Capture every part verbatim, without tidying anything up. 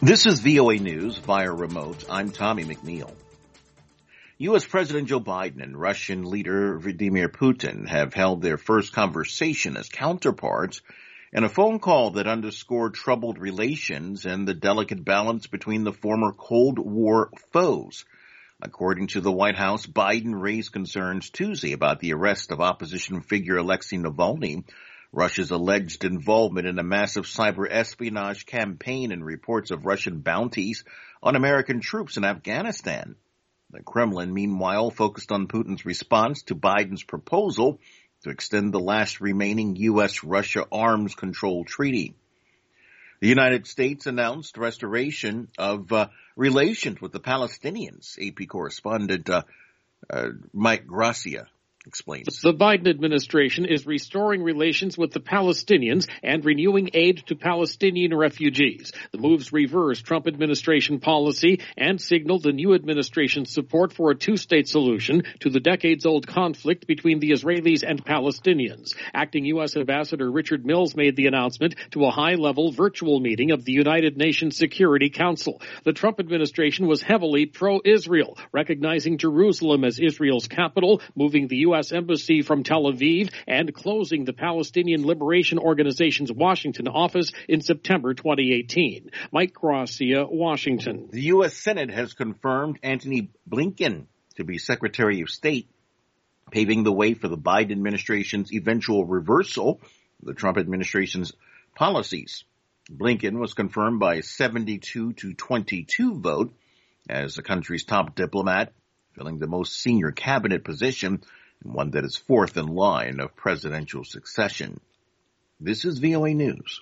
This is V O A News via remote. I'm Tommy McNeil. U S. President Joe Biden and Russian leader Vladimir Putin have held their first conversation as counterparts in a phone call that underscored troubled relations and the delicate balance between the former Cold War foes. According to the White House, Biden raised concerns Tuesday about the arrest of opposition figure Alexei Navalny, Russia's alleged involvement in a massive cyber espionage campaign, and reports of Russian bounties on American troops in Afghanistan. The Kremlin, meanwhile, focused on Putin's response to Biden's proposal to extend the last remaining U S Russia arms control treaty. The United States announced restoration of uh, relations with the Palestinians. A P correspondent uh, uh, Mike Gracia explains. The Biden administration is restoring relations with the Palestinians and renewing aid to Palestinian refugees. The moves reverse Trump administration policy and signal the new administration's support for a two-state solution to the decades-old conflict between the Israelis and Palestinians. Acting U S. Ambassador Richard Mills made the announcement to a high-level virtual meeting of the United Nations Security Council. The Trump administration was heavily pro-Israel, recognizing Jerusalem as Israel's capital, moving the U S. Embassy from Tel Aviv, and closing the Palestinian Liberation Organization's Washington office in September twenty eighteen. Mike Gracia, Washington. The U S. Senate has confirmed Antony Blinken to be Secretary of State, paving the way for the Biden administration's eventual reversal of the Trump administration's policies. Blinken was confirmed by a seventy-two to twenty-two vote as the country's top diplomat, filling the most senior cabinet position, and one that is fourth in line of presidential succession. This is V O A News.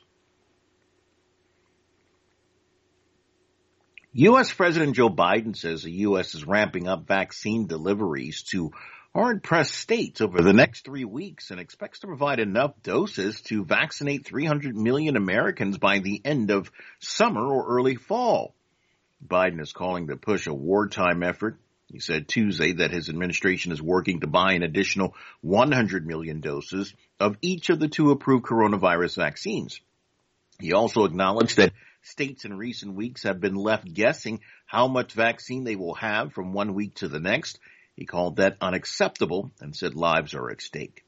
U S. President Joe Biden says the U S is ramping up vaccine deliveries to hard-pressed states over the next three weeks and expects to provide enough doses to vaccinate three hundred million Americans by the end of summer or early fall. Biden is calling the push a wartime effort. He said Tuesday that his administration is working to buy an additional one hundred million doses of each of the two approved coronavirus vaccines. He also acknowledged that states in recent weeks have been left guessing how much vaccine they will have from one week to the next. He called that unacceptable and said lives are at stake.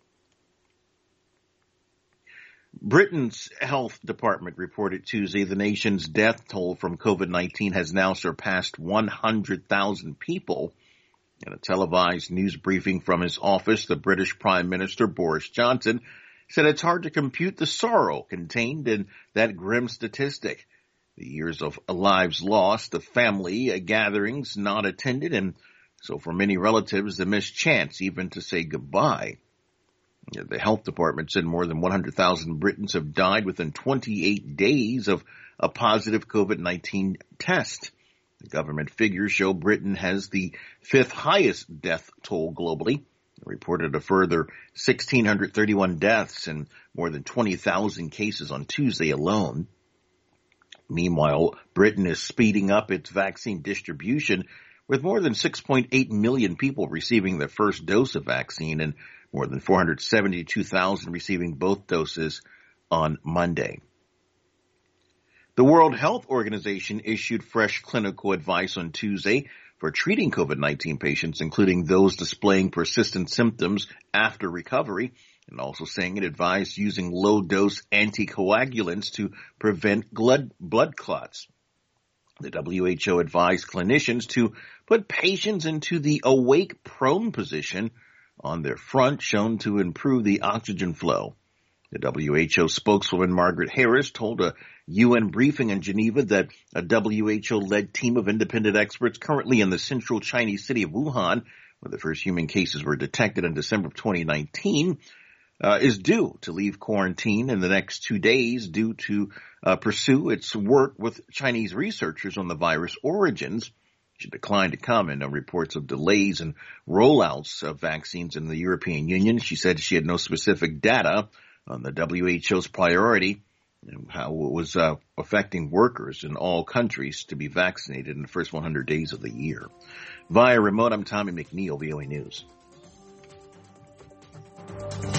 Britain's health department reported Tuesday the nation's death toll from COVID nineteen has now surpassed one hundred thousand people. In a televised news briefing from his office, the British Prime Minister Boris Johnson said it's hard to compute the sorrow contained in that grim statistic. The years of lives lost, the family gatherings not attended, and so for many relatives, the missed chance even to say goodbye. The health department said more than one hundred thousand Britons have died within twenty-eight days of a positive COVID nineteen test. The government figures show Britain has the fifth highest death toll globally. It reported a further one thousand six hundred thirty-one deaths and more than twenty thousand cases on Tuesday alone. Meanwhile, Britain is speeding up its vaccine distribution, with more than six point eight million people receiving their first dose of vaccine and more than four hundred seventy-two thousand receiving both doses on Monday. The World Health Organization issued fresh clinical advice on Tuesday for treating COVID nineteen patients, including those displaying persistent symptoms after recovery, and also saying it advised using low-dose anticoagulants to prevent blood, blood clots. The W H O advised clinicians to put patients into the awake prone position on their front, shown to improve the oxygen flow. The W H O spokeswoman Margaret Harris told a U N briefing in Geneva that a W H O-led team of independent experts currently in the central Chinese city of Wuhan, where the first human cases were detected in December of twenty nineteen, uh, is due to leave quarantine in the next two days due to uh, pursue its work with Chinese researchers on the virus origins. She declined to comment on reports of delays and rollouts of vaccines in the European Union. She said she had no specific data on the W H O's priority and how it was uh, affecting workers in all countries to be vaccinated in the first one hundred days of the year. Via remote, I'm Tommy McNeil, V O A News.